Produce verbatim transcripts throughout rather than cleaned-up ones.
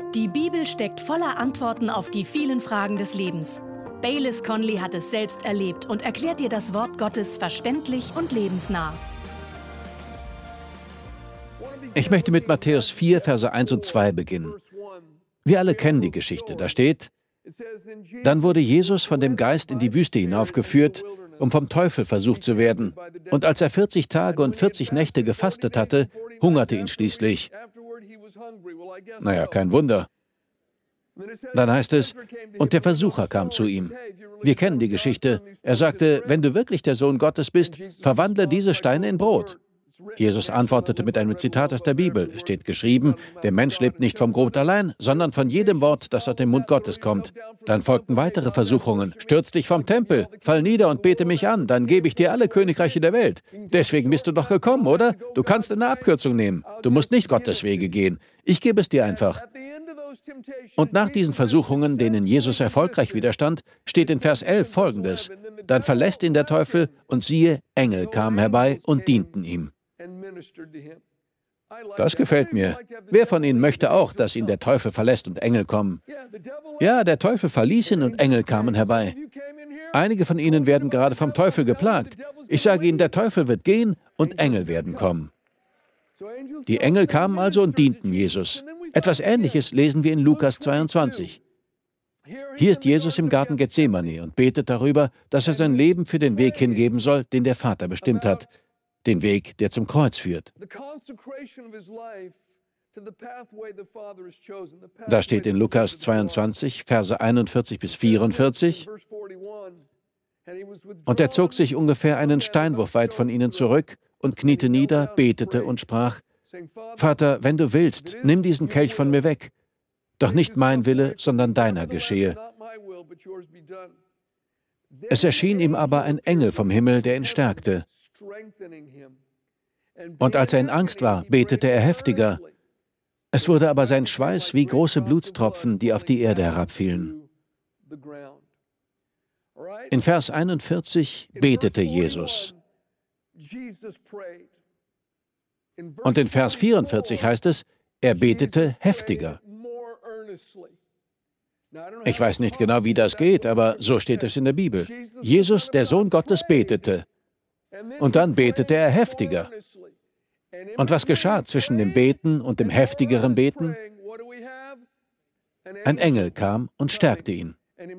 Die Bibel steckt voller Antworten auf die vielen Fragen des Lebens. Baylis Conley hat es selbst erlebt und erklärt dir das Wort Gottes verständlich und lebensnah. Ich möchte mit Matthäus vier, Verse eins und zwei beginnen. Wir alle kennen die Geschichte. Da steht: Dann wurde Jesus von dem Geist in die Wüste hinaufgeführt, um vom Teufel versucht zu werden. Und als er vierzig Tage und vierzig Nächte gefastet hatte, hungerte ihn schließlich. Naja, kein Wunder. Dann heißt es, und der Versucher kam zu ihm. Wir kennen die Geschichte. Er sagte, wenn du wirklich der Sohn Gottes bist, verwandle diese Steine in Brot. Jesus antwortete mit einem Zitat aus der Bibel. Es steht geschrieben, der Mensch lebt nicht vom Brot allein, sondern von jedem Wort, das aus dem Mund Gottes kommt. Dann folgten weitere Versuchungen. Stürz dich vom Tempel, fall nieder und bete mich an, dann gebe ich dir alle Königreiche der Welt. Deswegen bist du doch gekommen, oder? Du kannst eine Abkürzung nehmen. Du musst nicht Gottes Wege gehen. Ich gebe es dir einfach. Und nach diesen Versuchungen, denen Jesus erfolgreich widerstand, steht in Vers elf Folgendes. Dann verlässt ihn der Teufel, und siehe, Engel kamen herbei und dienten ihm. Das gefällt mir. Wer von Ihnen möchte auch, dass ihn der Teufel verlässt und Engel kommen? Ja, der Teufel verließ ihn und Engel kamen herbei. Einige von Ihnen werden gerade vom Teufel geplagt. Ich sage Ihnen, der Teufel wird gehen und Engel werden kommen. Die Engel kamen also und dienten Jesus. Etwas Ähnliches lesen wir in Lukas zweiundzwanzig. Hier ist Jesus im Garten Gethsemane und betet darüber, dass er sein Leben für den Weg hingeben soll, den der Vater bestimmt hat. Den Weg, der zum Kreuz führt. Da steht in Lukas zweiundzwanzig, Verse einundvierzig bis vierundvierzig. Und er zog sich ungefähr einen Steinwurf weit von ihnen zurück und kniete nieder, betete und sprach: Vater, wenn du willst, nimm diesen Kelch von mir weg. Doch nicht mein Wille, sondern deiner geschehe. Es erschien ihm aber ein Engel vom Himmel, der ihn stärkte. Und als er in Angst war, betete er heftiger. Es wurde aber sein Schweiß wie große Blutstropfen, die auf die Erde herabfielen. In Vers einundvierzig betete Jesus. Und in Vers vierundvierzig heißt es, er betete heftiger. Ich weiß nicht genau, wie das geht, aber so steht es in der Bibel. Jesus, der Sohn Gottes, betete. Und dann betete er heftiger. Und was geschah zwischen dem Beten und dem heftigeren Beten? Ein Engel kam und stärkte ihn.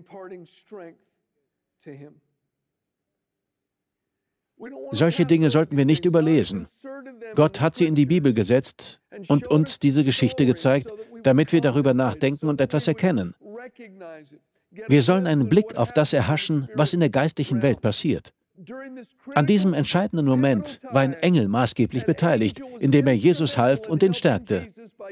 Solche Dinge sollten wir nicht überlesen. Gott hat sie in die Bibel gesetzt und uns diese Geschichte gezeigt, damit wir darüber nachdenken und etwas erkennen. Wir sollen einen Blick auf das erhaschen, was in der geistlichen Welt passiert. An diesem entscheidenden Moment war ein Engel maßgeblich beteiligt, indem er Jesus half und ihn stärkte.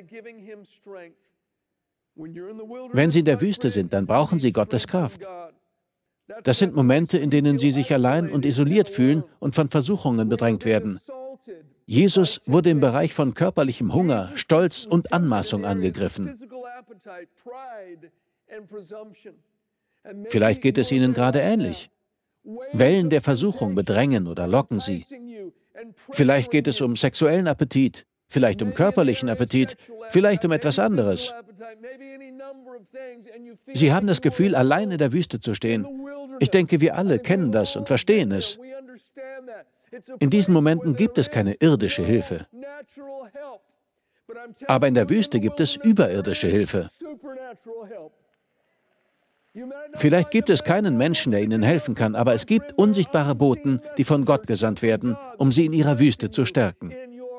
Wenn Sie in der Wüste sind, dann brauchen Sie Gottes Kraft. Das sind Momente, in denen Sie sich allein und isoliert fühlen und von Versuchungen bedrängt werden. Jesus wurde im Bereich von körperlichem Hunger, Stolz und Anmaßung angegriffen. Vielleicht geht es Ihnen gerade ähnlich. Wellen der Versuchung bedrängen oder locken Sie. Vielleicht geht es um sexuellen Appetit, vielleicht um körperlichen Appetit, vielleicht um etwas anderes. Sie haben das Gefühl, allein in der Wüste zu stehen. Ich denke, wir alle kennen das und verstehen es. In diesen Momenten gibt es keine irdische Hilfe. Aber in der Wüste gibt es überirdische Hilfe. Vielleicht gibt es keinen Menschen, der Ihnen helfen kann, aber es gibt unsichtbare Boten, die von Gott gesandt werden, um Sie in Ihrer Wüste zu stärken.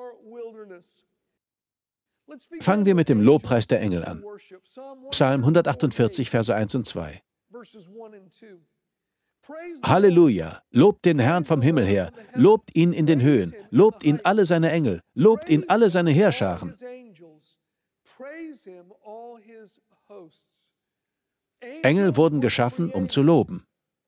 Fangen wir mit dem Lobpreis der Engel an. Psalm hundertachtundvierzig, Verse eins und zwei. Halleluja! Lobt den Herrn vom Himmel her, lobt ihn in den Höhen, lobt ihn alle seine Engel, lobt ihn alle seine Heerscharen. Engel wurden geschaffen, um zu loben.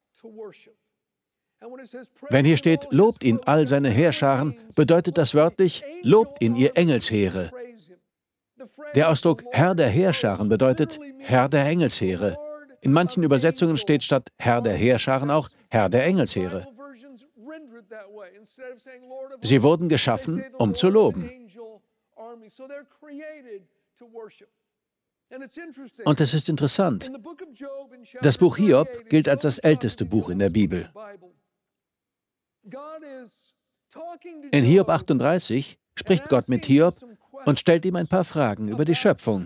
Wenn hier steht, lobt ihn all seine Heerscharen, bedeutet das wörtlich, lobt ihn ihr Engelsheere. Der Ausdruck Herr der Heerscharen bedeutet Herr der Engelsheere. In manchen Übersetzungen steht statt Herr der Heerscharen auch Herr der Engelsheere. Sie wurden geschaffen, um zu loben. Und es ist interessant, das Buch Hiob gilt als das älteste Buch in der Bibel. In Hiob achtunddreißig spricht Gott mit Hiob und stellt ihm ein paar Fragen über die Schöpfung.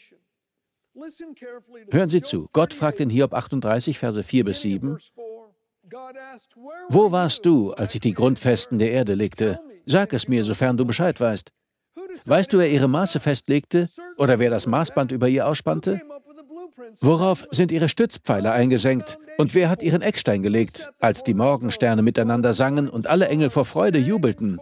Hören Sie zu, Gott fragt in Hiob achtunddreißig, Verse vier bis sieben, Wo warst du, als ich die Grundfesten der Erde legte? Sag es mir, sofern du Bescheid weißt. Weißt du, wer ihre Maße festlegte oder wer das Maßband über ihr ausspannte? Worauf sind ihre Stützpfeiler eingesenkt und wer hat ihren Eckstein gelegt, als die Morgensterne miteinander sangen und alle Engel vor Freude jubelten?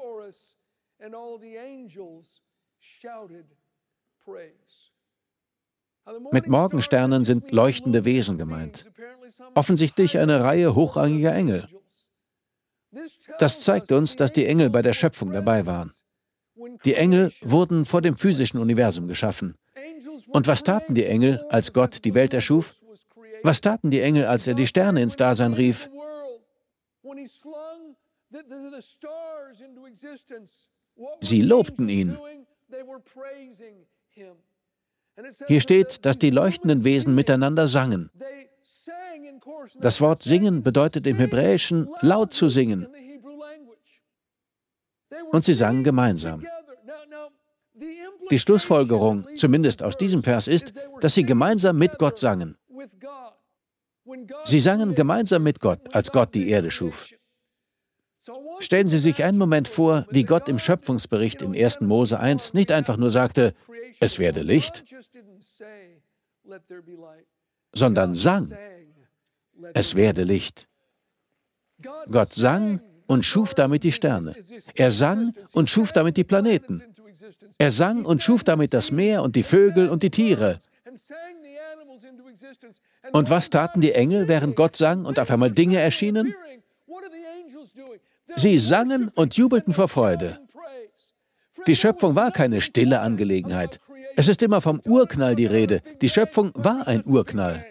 Mit Morgensternen sind leuchtende Wesen gemeint. Offensichtlich eine Reihe hochrangiger Engel. Das zeigt uns, dass die Engel bei der Schöpfung dabei waren. Die Engel wurden vor dem physischen Universum geschaffen. Und was taten die Engel, als Gott die Welt erschuf? Was taten die Engel, als er die Sterne ins Dasein rief? Sie lobten ihn. Hier steht, dass die leuchtenden Wesen miteinander sangen. Das Wort singen bedeutet im Hebräischen laut zu singen. Und sie sangen gemeinsam. Die Schlussfolgerung, zumindest aus diesem Vers, ist, dass sie gemeinsam mit Gott sangen. Sie sangen gemeinsam mit Gott, als Gott die Erde schuf. Stellen Sie sich einen Moment vor, wie Gott im Schöpfungsbericht in ersten Mose eins nicht einfach nur sagte, es werde Licht, sondern sang, es werde Licht. Gott sang und schuf damit die Sterne. Er sang und schuf damit die Planeten. Er sang und schuf damit das Meer und die Vögel und die Tiere. Und was taten die Engel, während Gott sang und auf einmal Dinge erschienen? Sie sangen und jubelten vor Freude. Die Schöpfung war keine stille Angelegenheit. Es ist immer vom Urknall die Rede. Die Schöpfung war ein Urknall.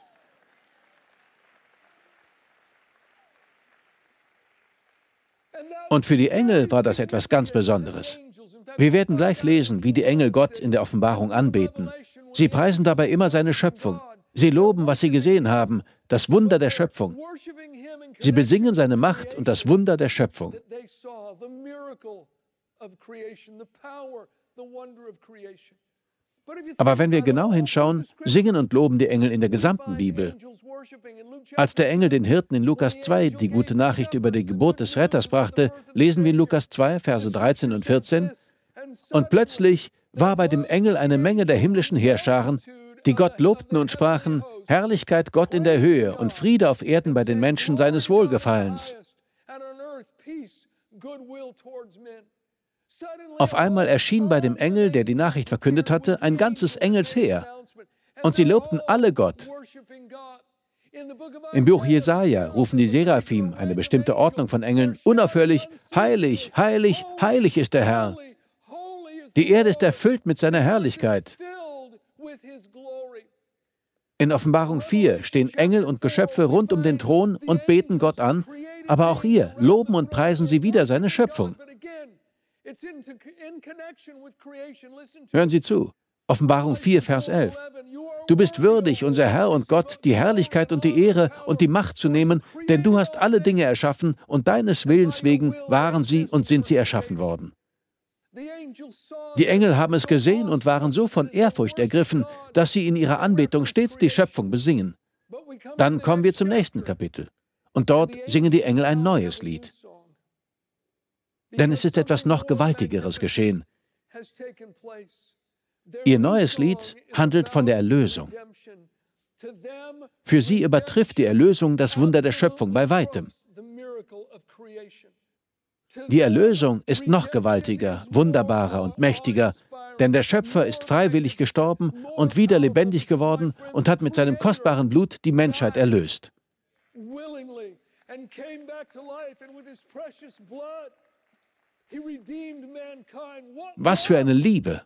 Und für die Engel war das etwas ganz Besonderes. Wir werden gleich lesen, wie die Engel Gott in der Offenbarung anbeten. Sie preisen dabei immer seine Schöpfung. Sie loben, was sie gesehen haben, das Wunder der Schöpfung. Sie besingen seine Macht und das Wunder der Schöpfung. Aber wenn wir genau hinschauen, singen und loben die Engel in der gesamten Bibel. Als der Engel den Hirten in Lukas zwei die gute Nachricht über die Geburt des Retters brachte, lesen wir in Lukas zwei, Verse dreizehn und vierzehn, und plötzlich war bei dem Engel eine Menge der himmlischen Heerscharen, die Gott lobten und sprachen, Herrlichkeit Gott in der Höhe und Friede auf Erden bei den Menschen seines Wohlgefallens. Auf einmal erschien bei dem Engel, der die Nachricht verkündet hatte, ein ganzes Engelsheer. Und sie lobten alle Gott. Im Buch Jesaja rufen die Seraphim, eine bestimmte Ordnung von Engeln, unaufhörlich, heilig, heilig, heilig ist der Herr. Die Erde ist erfüllt mit seiner Herrlichkeit. In Offenbarung vier stehen Engel und Geschöpfe rund um den Thron und beten Gott an, aber auch hier loben und preisen sie wieder seine Schöpfung. Hören Sie zu. Offenbarung vier, Vers elf. Du bist würdig, unser Herr und Gott, die Herrlichkeit und die Ehre und die Macht zu nehmen, denn du hast alle Dinge erschaffen und deines Willens wegen waren sie und sind sie erschaffen worden. Die Engel haben es gesehen und waren so von Ehrfurcht ergriffen, dass sie in ihrer Anbetung stets die Schöpfung besingen. Dann kommen wir zum nächsten Kapitel. Und dort singen die Engel ein neues Lied. Denn es ist etwas noch Gewaltigeres geschehen. Ihr neues Lied handelt von der Erlösung. Für sie übertrifft die Erlösung das Wunder der Schöpfung bei weitem. Die Erlösung ist noch gewaltiger, wunderbarer und mächtiger, denn der Schöpfer ist freiwillig gestorben und wieder lebendig geworden und hat mit seinem kostbaren Blut die Menschheit erlöst. Was für eine Liebe!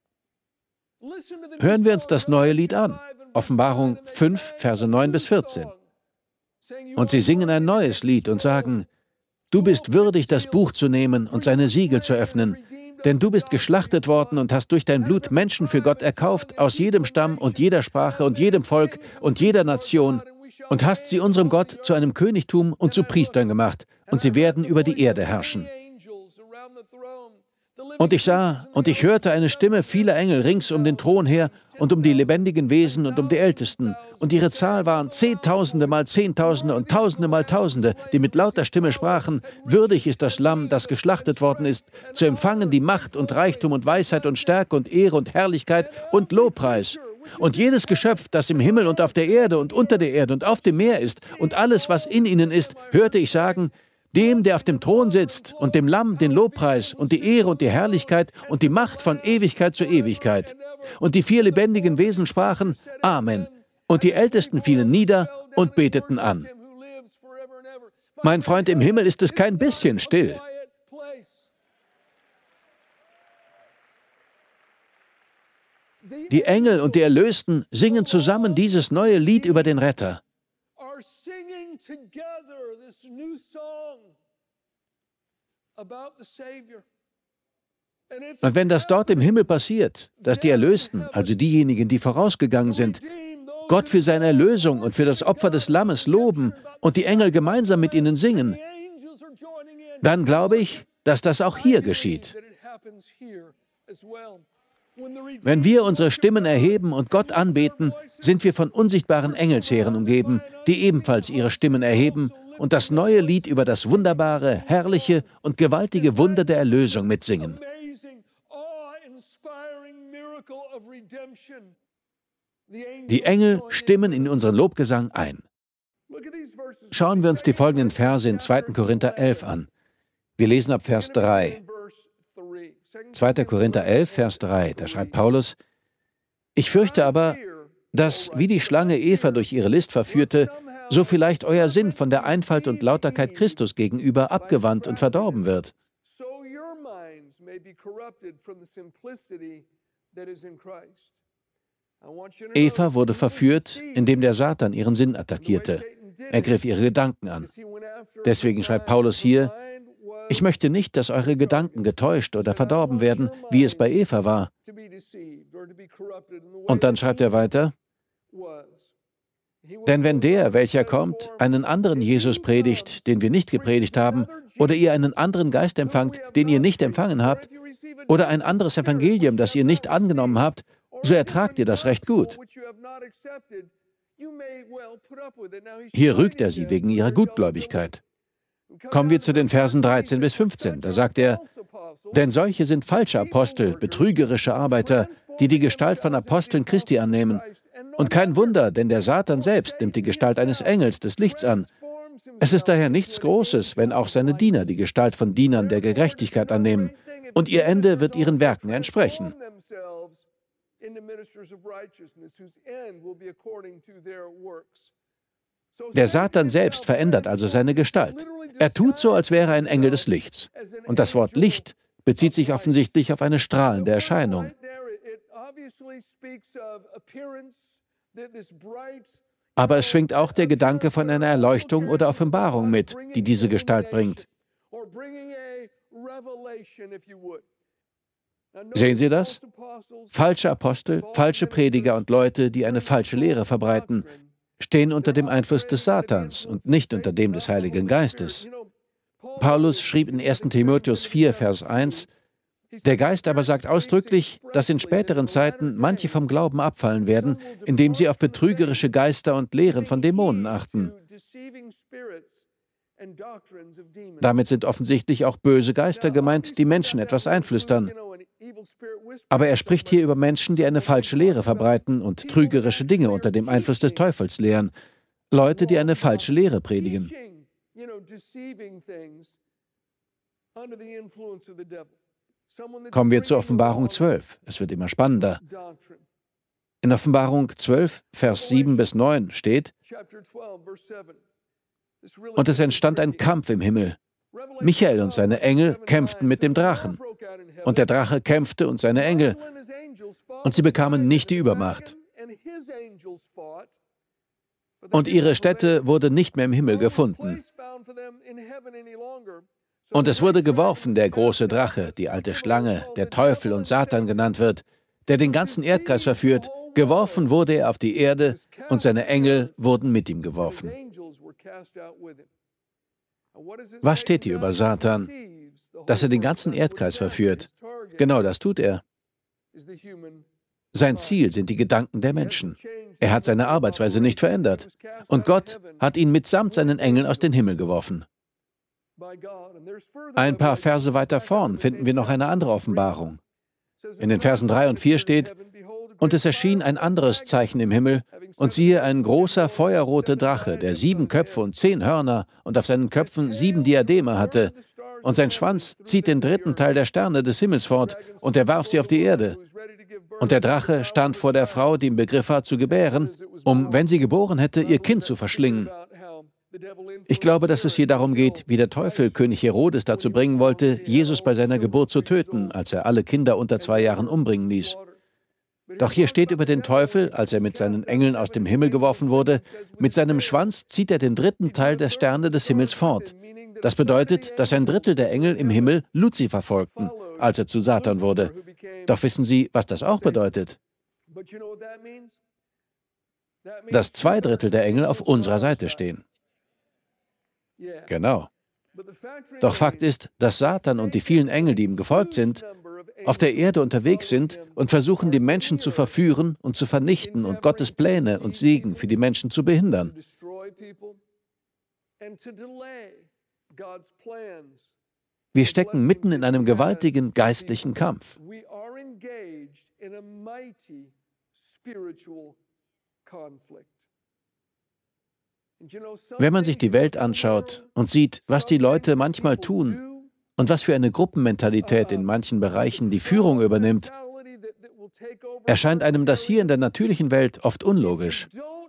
Hören wir uns das neue Lied an. Offenbarung fünf, Verse neun bis vierzehn. Und sie singen ein neues Lied und sagen, du bist würdig, das Buch zu nehmen und seine Siegel zu öffnen, Denn du bist geschlachtet worden und hast durch dein Blut Menschen für Gott erkauft, aus jedem Stamm und jeder Sprache und jedem Volk und jeder Nation, und hast sie unserem Gott zu einem Königtum und zu Priestern gemacht, und sie werden über die Erde herrschen. Und ich sah und ich hörte eine Stimme vieler Engel rings um den Thron her und um die lebendigen Wesen und um die Ältesten. Und ihre Zahl waren Zehntausende mal Zehntausende und Tausende mal Tausende, die mit lauter Stimme sprachen: Würdig ist das Lamm, das geschlachtet worden ist, zu empfangen die Macht und Reichtum und Weisheit und Stärke und Ehre und Herrlichkeit und Lobpreis. Und jedes Geschöpf, das im Himmel und auf der Erde und unter der Erde und auf dem Meer ist und alles, was in ihnen ist, hörte ich sagen: Dem, der auf dem Thron sitzt, und dem Lamm den Lobpreis und die Ehre und die Herrlichkeit und die Macht von Ewigkeit zu Ewigkeit. Und die vier lebendigen Wesen sprachen: Amen. Und die Ältesten fielen nieder und beteten an. Mein Freund, im Himmel ist es kein bisschen still. Die Engel und die Erlösten singen zusammen dieses neue Lied über den Retter. Und wenn das dort im Himmel passiert, dass die Erlösten, also diejenigen, die vorausgegangen sind, Gott für seine Erlösung und für das Opfer des Lammes loben und die Engel gemeinsam mit ihnen singen, dann glaube ich, dass das auch hier geschieht. Wenn wir unsere Stimmen erheben und Gott anbeten, sind wir von unsichtbaren Engelsheeren umgeben, die ebenfalls ihre Stimmen erheben und das neue Lied über das wunderbare, herrliche und gewaltige Wunder der Erlösung mitsingen. Die Engel stimmen in unseren Lobgesang ein. Schauen wir uns die folgenden Verse in zweiter Korinther elf an. Wir lesen ab Vers drei. zweiter Korinther elf, Vers drei, da schreibt Paulus: Ich fürchte aber, dass, wie die Schlange Eva durch ihre List verführte, so vielleicht euer Sinn von der Einfalt und Lauterkeit Christus gegenüber abgewandt und verdorben wird. Eva wurde verführt, indem der Satan ihren Sinn attackierte. Er griff ihre Gedanken an. Deswegen schreibt Paulus hier: Ich möchte nicht, dass eure Gedanken getäuscht oder verdorben werden, wie es bei Eva war. Und dann schreibt er weiter: Denn wenn der, welcher kommt, einen anderen Jesus predigt, den wir nicht gepredigt haben, oder ihr einen anderen Geist empfangt, den ihr nicht empfangen habt, oder ein anderes Evangelium, das ihr nicht angenommen habt, so ertragt ihr das recht gut. Hier rügt er sie wegen ihrer Gutgläubigkeit. Kommen wir zu den Versen dreizehn bis fünfzehn. Da sagt er: Denn solche sind falsche Apostel, betrügerische Arbeiter, die die Gestalt von Aposteln Christi annehmen. Und kein Wunder, denn der Satan selbst nimmt die Gestalt eines Engels des Lichts an. Es ist daher nichts Großes, wenn auch seine Diener die Gestalt von Dienern der Gerechtigkeit annehmen. Und ihr Ende wird ihren Werken entsprechen. Der Satan selbst verändert also seine Gestalt. Er tut so, als wäre er ein Engel des Lichts. Und das Wort Licht bezieht sich offensichtlich auf eine strahlende Erscheinung. Aber es schwingt auch der Gedanke von einer Erleuchtung oder Offenbarung mit, die diese Gestalt bringt. Sehen Sie das? Falsche Apostel, falsche Prediger und Leute, die eine falsche Lehre verbreiten, stehen unter dem Einfluss des Satans und nicht unter dem des Heiligen Geistes. Paulus schrieb in erster Timotheus vier, Vers eins: Der Geist aber sagt ausdrücklich, dass in späteren Zeiten manche vom Glauben abfallen werden, indem sie auf betrügerische Geister und Lehren von Dämonen achten. Damit sind offensichtlich auch böse Geister gemeint, die Menschen etwas einflüstern. Aber er spricht hier über Menschen, die eine falsche Lehre verbreiten und trügerische Dinge unter dem Einfluss des Teufels lehren. Leute, die eine falsche Lehre predigen. Kommen wir zur Offenbarung zwölf. Es wird immer spannender. In Offenbarung zwölf, Vers sieben bis neun steht: Und es entstand ein Kampf im Himmel. Michael und seine Engel kämpften mit dem Drachen. Und der Drache kämpfte und seine Engel. Und sie bekamen nicht die Übermacht. Und ihre Stätte wurde nicht mehr im Himmel gefunden. Und es wurde geworfen, der große Drache, die alte Schlange, der Teufel und Satan genannt wird, der den ganzen Erdkreis verführt. Geworfen wurde er auf die Erde und seine Engel wurden mit ihm geworfen. Was steht hier über Satan? Dass er den ganzen Erdkreis verführt. Genau das tut er. Sein Ziel sind die Gedanken der Menschen. Er hat seine Arbeitsweise nicht verändert. Und Gott hat ihn mitsamt seinen Engeln aus dem Himmel geworfen. Ein paar Verse weiter vorn finden wir noch eine andere Offenbarung. In den Versen drei und vier steht: Und es erschien ein anderes Zeichen im Himmel, und siehe, ein großer feuerroter Drache, der sieben Köpfe und zehn Hörner und auf seinen Köpfen sieben Diademe hatte. Und sein Schwanz zieht den dritten Teil der Sterne des Himmels fort, und er warf sie auf die Erde. Und der Drache stand vor der Frau, die im Begriff war zu gebären, um, wenn sie geboren hätte, ihr Kind zu verschlingen. Ich glaube, dass es hier darum geht, wie der Teufel König Herodes dazu bringen wollte, Jesus bei seiner Geburt zu töten, als er alle Kinder unter zwei Jahren umbringen ließ. Doch hier steht über den Teufel, als er mit seinen Engeln aus dem Himmel geworfen wurde: Mit seinem Schwanz zieht er den dritten Teil der Sterne des Himmels fort. Das bedeutet, dass ein Drittel der Engel im Himmel Luzifer folgten, als er zu Satan wurde. Doch wissen Sie, was das auch bedeutet? Dass zwei Drittel der Engel auf unserer Seite stehen. Genau. Doch Fakt ist, dass Satan und die vielen Engel, die ihm gefolgt sind, auf der Erde unterwegs sind und versuchen, die Menschen zu verführen und zu vernichten und Gottes Pläne und Segen für die Menschen zu behindern. Wir stecken mitten in einem gewaltigen geistlichen Kampf. Wenn man sich die Welt anschaut und sieht, was die Leute manchmal tun und was für eine Gruppenmentalität in manchen Bereichen die Führung übernimmt, erscheint einem das hier in der natürlichen Welt oft unlogisch.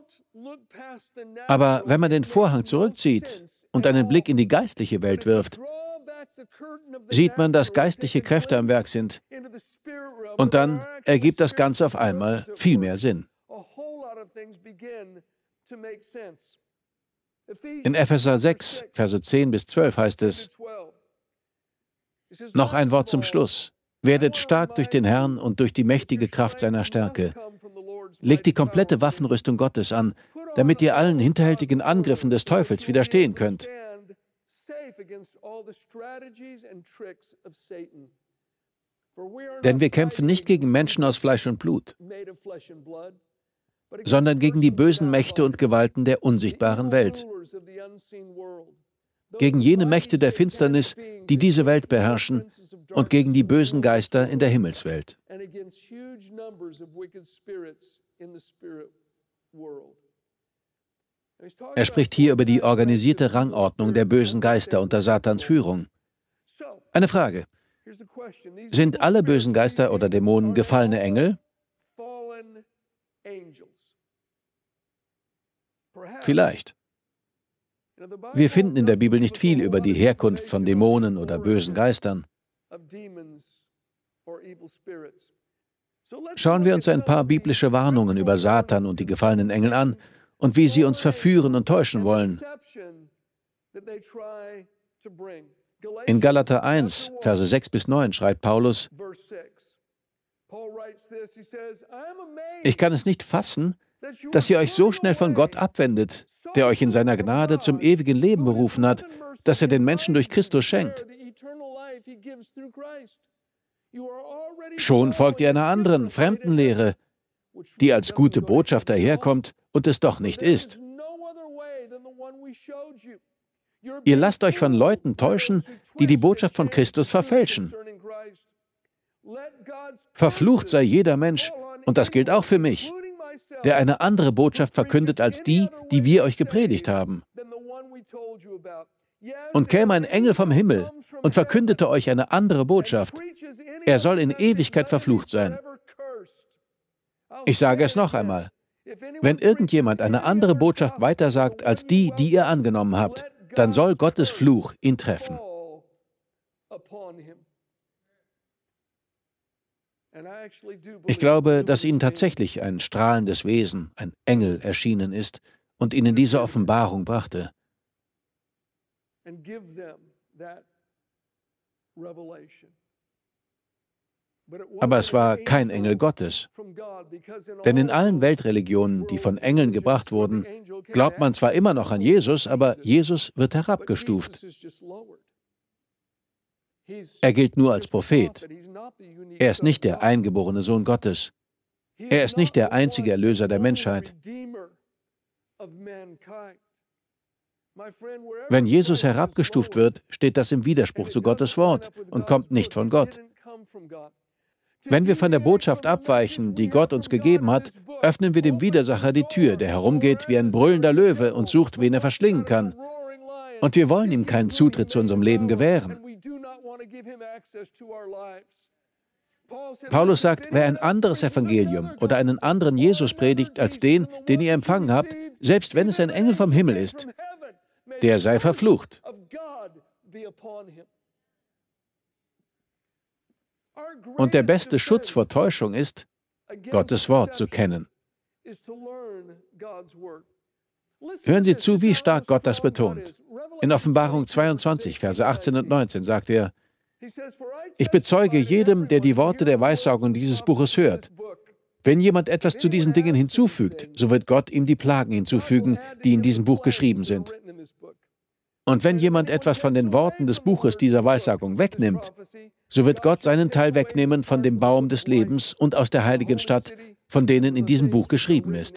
Aber wenn man den Vorhang zurückzieht und einen Blick in die geistliche Welt wirft, sieht man, dass geistliche Kräfte am Werk sind. Und dann ergibt das Ganze auf einmal viel mehr Sinn. In Epheser sechs, Verse zehn bis zwölf heißt es: Noch ein Wort zum Schluss. Werdet stark durch den Herrn und durch die mächtige Kraft seiner Stärke. Legt die komplette Waffenrüstung Gottes an, damit ihr allen hinterhältigen Angriffen des Teufels widerstehen könnt. Denn wir kämpfen nicht gegen Menschen aus Fleisch und Blut, sondern gegen die bösen Mächte und Gewalten der unsichtbaren Welt, gegen jene Mächte der Finsternis, die diese Welt beherrschen, und gegen die bösen Geister in der Himmelswelt. Er spricht hier über die organisierte Rangordnung der bösen Geister unter Satans Führung. Eine Frage: Sind alle bösen Geister oder Dämonen gefallene Engel? Vielleicht. Wir finden in der Bibel nicht viel über die Herkunft von Dämonen oder bösen Geistern. Schauen wir uns ein paar biblische Warnungen über Satan und die gefallenen Engel an und wie sie uns verführen und täuschen wollen. In Galater eins, Verse sechs bis neun schreibt Paulus: Ich kann es nicht fassen, dass ihr euch so schnell von Gott abwendet, der euch in seiner Gnade zum ewigen Leben berufen hat, dass er den Menschen durch Christus schenkt. Schon folgt ihr einer anderen, fremden Lehre, die als gute Botschaft daherkommt und es doch nicht ist. Ihr lasst euch von Leuten täuschen, die die Botschaft von Christus verfälschen. Verflucht sei jeder Mensch, und das gilt auch für mich, der eine andere Botschaft verkündet als die, die wir euch gepredigt haben. Und käme ein Engel vom Himmel und verkündete euch eine andere Botschaft, er soll in Ewigkeit verflucht sein. Ich sage es noch einmal: Wenn irgendjemand eine andere Botschaft weitersagt als die, die ihr angenommen habt, dann soll Gottes Fluch ihn treffen. Ich glaube, dass ihnen tatsächlich ein strahlendes Wesen, ein Engel, erschienen ist und ihnen diese Offenbarung brachte. Aber es war kein Engel Gottes. Denn in allen Weltreligionen, die von Engeln gebracht wurden, glaubt man zwar immer noch an Jesus, aber Jesus wird herabgestuft. Er gilt nur als Prophet. Er ist nicht der eingeborene Sohn Gottes. Er ist nicht der einzige Erlöser der Menschheit. Wenn Jesus herabgestuft wird, steht das im Widerspruch zu Gottes Wort und kommt nicht von Gott. Wenn wir von der Botschaft abweichen, die Gott uns gegeben hat, öffnen wir dem Widersacher die Tür, der herumgeht wie ein brüllender Löwe und sucht, wen er verschlingen kann. Und wir wollen ihm keinen Zutritt zu unserem Leben gewähren. Paulus sagt, wer ein anderes Evangelium oder einen anderen Jesus predigt als den, den ihr empfangen habt, selbst wenn es ein Engel vom Himmel ist, der sei verflucht. Und der beste Schutz vor Täuschung ist, Gottes Wort zu kennen. Hören Sie zu, wie stark Gott das betont. In Offenbarung zweiundzwanzig, Verse achtzehn und neunzehn sagt er, ich bezeuge jedem, der die Worte der Weissagung dieses Buches hört. Wenn jemand etwas zu diesen Dingen hinzufügt, so wird Gott ihm die Plagen hinzufügen, die in diesem Buch geschrieben sind. Und wenn jemand etwas von den Worten des Buches dieser Weissagung wegnimmt, so wird Gott seinen Teil wegnehmen von dem Baum des Lebens und aus der heiligen Stadt, von denen in diesem Buch geschrieben ist.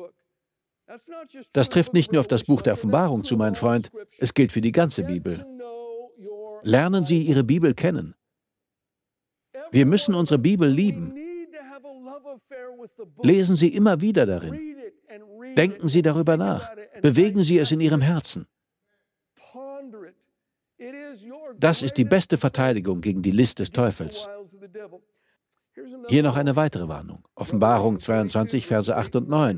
Das trifft nicht nur auf das Buch der Offenbarung zu, mein Freund, es gilt für die ganze Bibel. Lernen Sie Ihre Bibel kennen. Wir müssen unsere Bibel lieben. Lesen Sie immer wieder darin. Denken Sie darüber nach. Bewegen Sie es in Ihrem Herzen. Das ist die beste Verteidigung gegen die List des Teufels. Hier noch eine weitere Warnung. Offenbarung zweiundzwanzig, Verse acht und neun.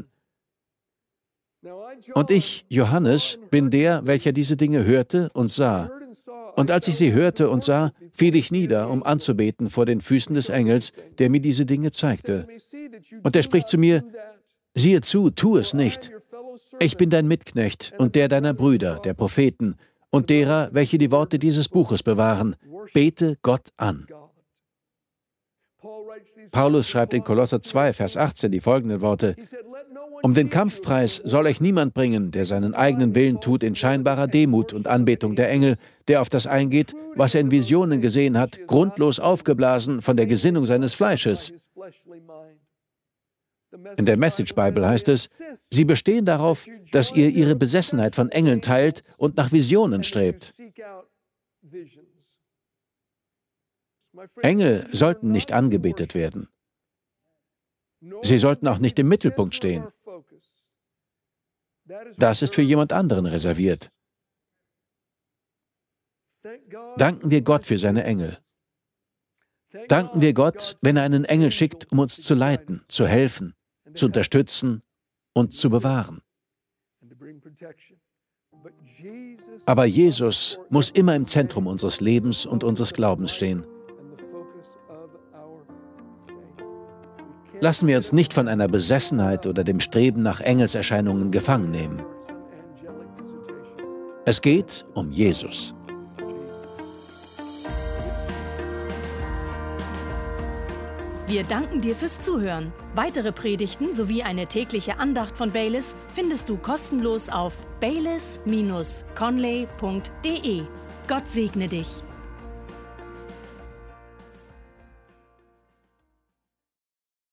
Und ich, Johannes, bin der, welcher diese Dinge hörte und sah. Und als ich sie hörte und sah, fiel ich nieder, um anzubeten vor den Füßen des Engels, der mir diese Dinge zeigte. Und er spricht zu mir, siehe zu, tu es nicht. Ich bin dein Mitknecht und der deiner Brüder, der Propheten, und derer, welche die Worte dieses Buches bewahren. Bete Gott an. Paulus schreibt in Kolosser zwei, Vers achtzehn die folgenden Worte. Um den Kampfpreis soll euch niemand bringen, der seinen eigenen Willen tut in scheinbarer Demut und Anbetung der Engel, der auf das eingeht, was er in Visionen gesehen hat, grundlos aufgeblasen von der Gesinnung seines Fleisches. In der Message Bible heißt es, sie bestehen darauf, dass ihr ihre Besessenheit von Engeln teilt und nach Visionen strebt. Engel sollten nicht angebetet werden. Sie sollten auch nicht im Mittelpunkt stehen. Das ist für jemand anderen reserviert. Danken wir Gott für seine Engel. Danken wir Gott, wenn er einen Engel schickt, um uns zu leiten, zu helfen, zu unterstützen und zu bewahren. Aber Jesus muss immer im Zentrum unseres Lebens und unseres Glaubens stehen. Lassen wir uns nicht von einer Besessenheit oder dem Streben nach Engelserscheinungen gefangen nehmen. Es geht um Jesus. Wir danken dir fürs Zuhören. Weitere Predigten sowie eine tägliche Andacht von Baylis findest du kostenlos auf baylis Bindestrich conley Punkt de. Gott segne dich.